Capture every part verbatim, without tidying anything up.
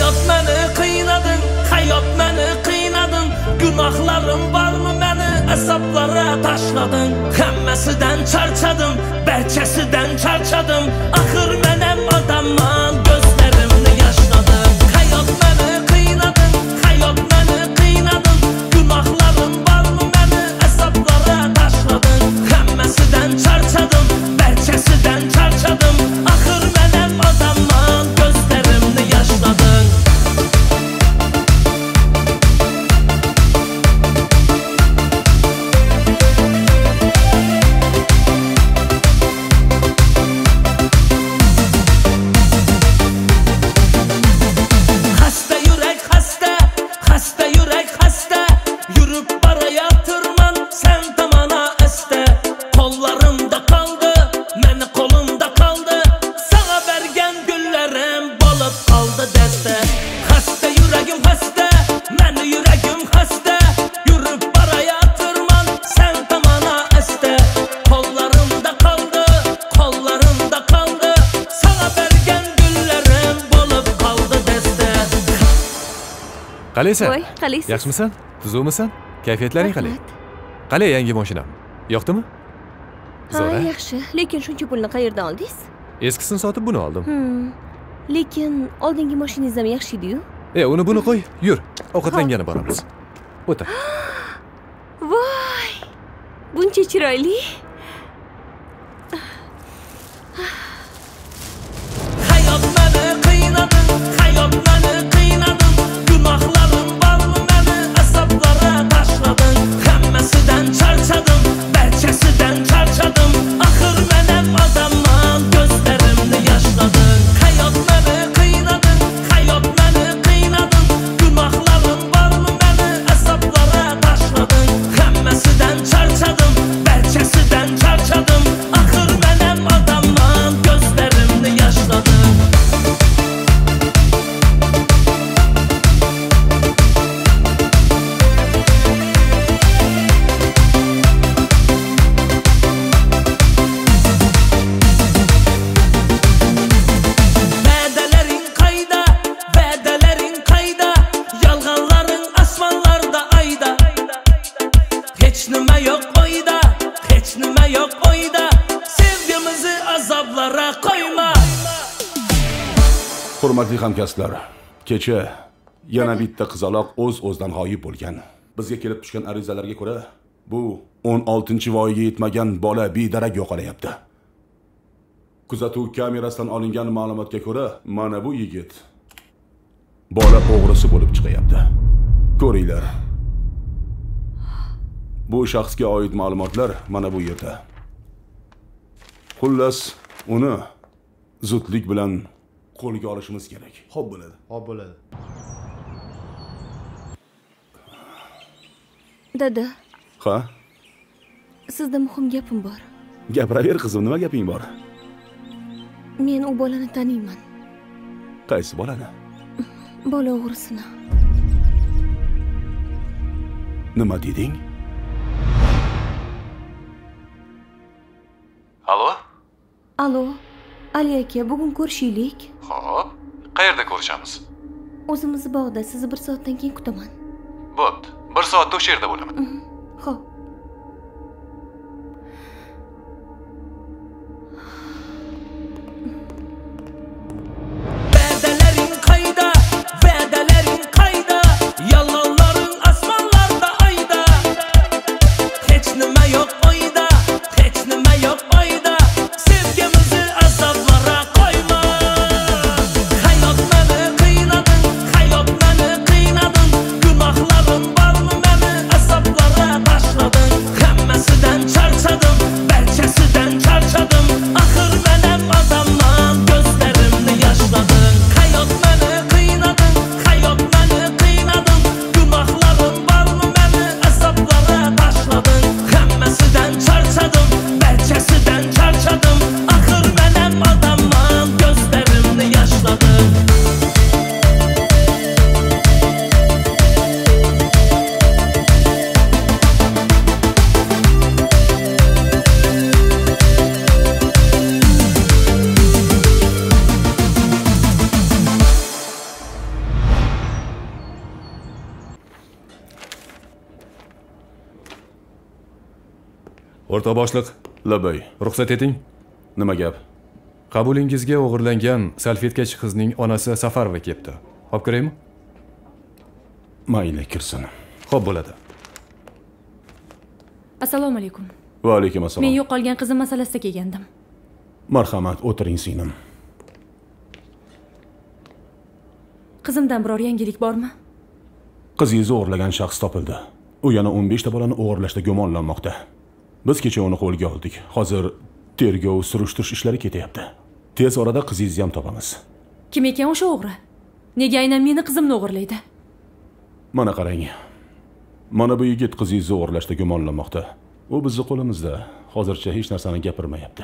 Hayat məni qıynadın, hayat məni qıynadın. Günahlarım varmı məni əsablara taşladın. Həmməsidən çarçadım, bərkəsidən çarçadım. Axır mənəm adamman, gözlərimni yaşladım. Hayat məni qıynadın, hayat məni qıynadın. Günahlarım varmı məni əsablara taşladın. Həmməsidən çarçadım, bərkəsidən çarçadım. Axır mənəm adamman, gözlərimni yaşladım. Qalaysan? Voy, qalaysiz? Yaxshimisan? Tuzukmisan? Kayfiyatlaring qalay? Qalay yangi mashinam? Yoqdimi? Ha, yaxshi. Lekin shuncha pulni qayerdan oldingiz? Eskisini sotib buni oldim. Hmm. Lekin oldingi mashinangiz ham yaxshi edi-yu. E, uni buni qo'y, yur. Ovqatlangani boramiz. O'tir. Voy! Buncha chiroyli. Hayat məni qıynadın, hayat məni qıynadın. Günahlarım varmı məni əsablara taşladın. Həmməsidən çarçadım, bərkəsidən çarçadım. Axır mənəm adamman, gözlərimni yaşladın. Hayat məni qıynadın, hayat məni qıynadın. Günahlarım varmı məni əsablara taşladın. Həmməsidən çarçadım, bərkəsidən çarçadım. Axır mənəm adamman, gözlərimni yaşladın. Vədələrin qayda, vədələrin qayda. Yalğanların asmanlarda ayda. Heç nimə yox oyda, heç nimə yox oyda. Sevgimizi azablara qoyma. Hurmatli hamkasblar, kecha yana bitta qizaloq o'z-o'zidan g'oyib bo'lgan. Bizga kelib tushgan arizalarga ko'ra, bu o'n oltinchi voyaga yetmagan bola bedarak yo'qolayapti. Kuzatuv kamerasidan olingan ma'lumotga ko'ra, mana bu yigit bola o'g'risi bo'lib chiqyapti. Ko'ringlar. Bu shaxsga oid ma'lumotlar mana bu yerda. Xullas, uni zudlik bilan qo'lga olishimiz kerak. Xo'p bo'ladi. Xo'p bo'ladi. Dada, Ha? sizda muhim gapim bor. Gapiraver qizim, nima gaping bor? Men u bolani taniyman. Qaysi bolani? Bola o'g'risini. Nima deding? Alo? Alo, Ali aka, bugun ko'rishaylik. Xo'p. Qayerda ko'rishamiz? O'zimiz bog'da, sizni bir soatdan keyin kutaman. Bo'pti. Bir soatda o'sha yerda bo'laman. Xo'p. Vədələrin qayda, vədələrin qayda. Yalanların asmanlarda ayda. Heç nimə yox oyda, heç nimə yox oyda. Sevgimizi azablara qoyma. Hayat məni qıynadın, hayat məni qıynadın. Günahlarım varmı məni əsablara taşladın. O'rta boshliq, Labay. ruxsat eting. Nima gap? Qabulingizga o'g'irlangan salfetkachi qizning onasi Safarova kelibdi. Xo'p kiraymi? Mayli, kirsin. Xo'p bo'ladi. Assalomu alaykum. Va alaykum assalom. Men yo'qolgan qizim masalasida kelgandim. Marhamat, o'tiring singlim. Qizimdan biror yangilik bormi? Qizingizni o'g'irlagan shaxs topildi. U yana o'n besh ta bolani o'g'irlashda gumonlanmoqda. Biz kecha uni qo'lga oldik. Hozir tergov, surishtirish ishlari ketyapti. Tez orada qizingizni ham topamiz. Kim ekan o'sha o'g'ri? Nega aynan meni qizimni o'g'irlaydi? Mana qarang. Mana bu yigit qizingizni o'g'irlashda gumonlanmoqda. U bizning qo'limizda. Hozircha hech narsani gapirmayapti.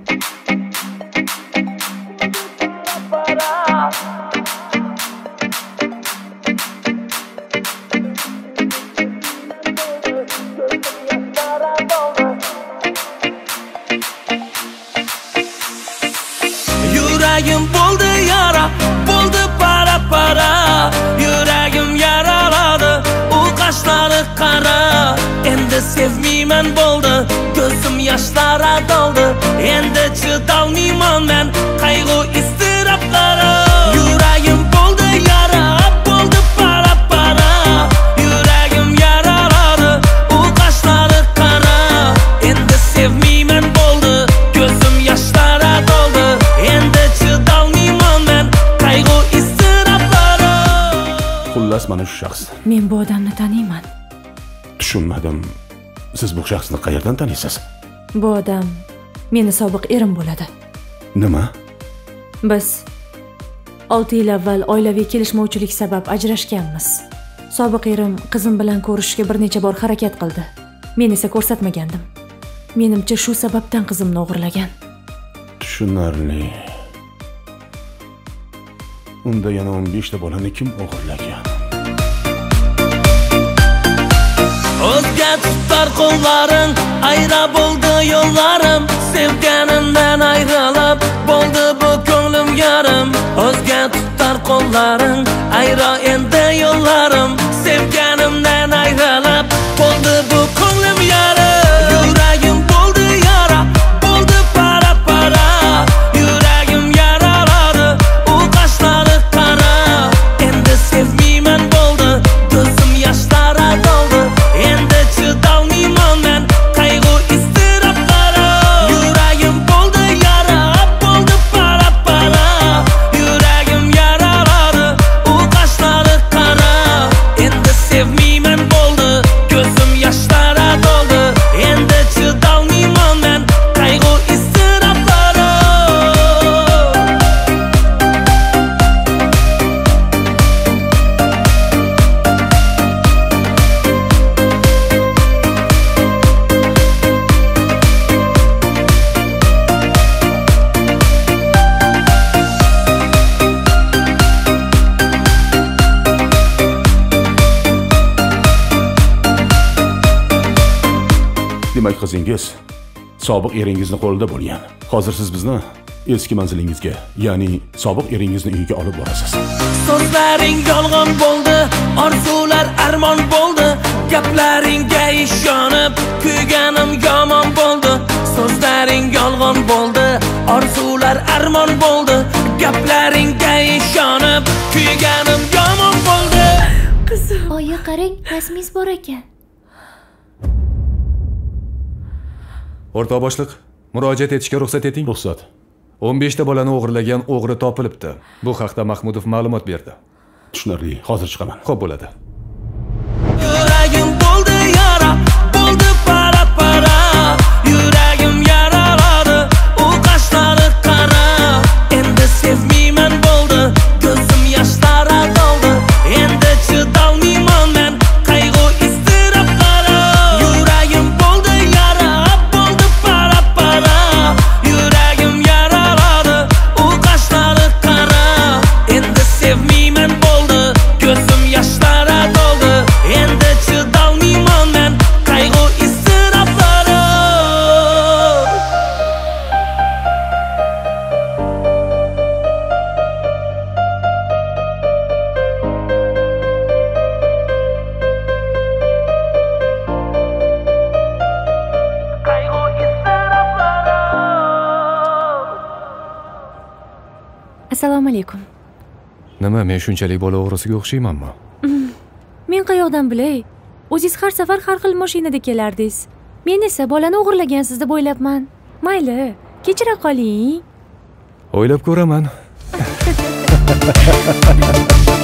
Yuragim bo'ldi yara, bo'ldi para para. Yuragim yaraladi, u qashlari qara. Endi sevmayman bo'ldi, ko'zim yoshlara doldi. Endi chidolmayman men qayg'u iztiroblara. Yuragim bo'ldi yara, bo'ldi para para. Yuragim yaraladi, u qashlari qara. Endi sevmayman bo'ldi, ko'zim yoshlara doldi. Endi chidolmayman men qayg'u iztiroblara. Xullas mana shu shaxs. Men bu odamni taniyman. Tushunmadim. Siz bu shaxsni qayerdan taniysiz? Bu odam meni sobiq erim bo'ladi. Nima? Biz olti yil avval oilaviy kelishmovchilik sabab ajrashganmiz. Sobiq erim qizim bilan ko'rishishga bir necha bor harakat qildi. Men esa ko'rsatmagandim. Menimcha shu sababdan qizimni o'g'irlagan. Tushunarli. Unda yana o'n besh ta bolani kim o'g'irlagan? O'zga tutar qo'llaring, ayra bo'ldi yo'llarim. Sevganimdan ayrilib, bo'ldi bu ko'nglim yarim. O'zga tutar qo'llaring, ayra endi yo'llarim. Sevganimdan ayrilib, bo'ldi bu ko'nglim yarim. Yuragim bo'ldi yara, bo'ldi para para. Yuragim yaraladi, u qashlari qara. Endi sevmayman bo'ldi, ko'zim yoshlara doldi. Endi chidolmayman men qayg'u iztiroblara. Yuragim bo'ldi yara, bo'ldi para para. Yuragim yaraladi, u qashlari qara. Endi sevmayman bo'ldi, ko'zim yoshlara doldi. Endi chidolmayman men qayg'u iztiroblara. Demak, qizingiz sobiq eringizni qo'lida bo'lgan. Hozir siz bizni eski manzilingizga, ya'ni sobiq eringizni uyiga olib borasiz. So'zlaring yolg'on bo'ldi, orzular armon bo'ldi. Gaplaringga ishonib, kuyganim yomon bo'ldi. So'zlaring yolg'on bo'ldi, orzular armon bo'ldi. Gaplaringga ishonib, kuyganim yomon bo'ldi. Qizim. Oyi, qarang, rasmingiz bor ekan. O'rta boshliq, murojaat etishga ruxsat eting. Ruxsat. o'n besh ta bolani o'g'irlagan o'g'ri topilibdi. Bu haqda Mahmudov ma'lumot berdi. Tushunarli. Hozir chiqaman. Xo'p bo'ladi. Yuragim bo'ldi yara, bo'ldi para para. Yuragim yaraladi, u qashlari qara. Endi sevmayman bo'ldi, ko'zim yoshlara doldi. Endi chidolmayman men qayg'u iztiroblara. Yuragim bo'ldi yara, bo'ldi para para. Yuragim yaraladi, u qashlari qara. Endi sevmayman bo'ldi, ko'zim yoshlara doldi. Endi chidolmayman Assalomu alaykum. Nima, men shunchalik bola o'g'risiga o'xshaymanmi? Men qayoqdan bilay? O'zingiz har safar har xil mashinada kelardingiz. Men esa bolani o'g'irlagansiz deb o'ylabman. Mayli, kechira qoling. O'ylab ko'raman.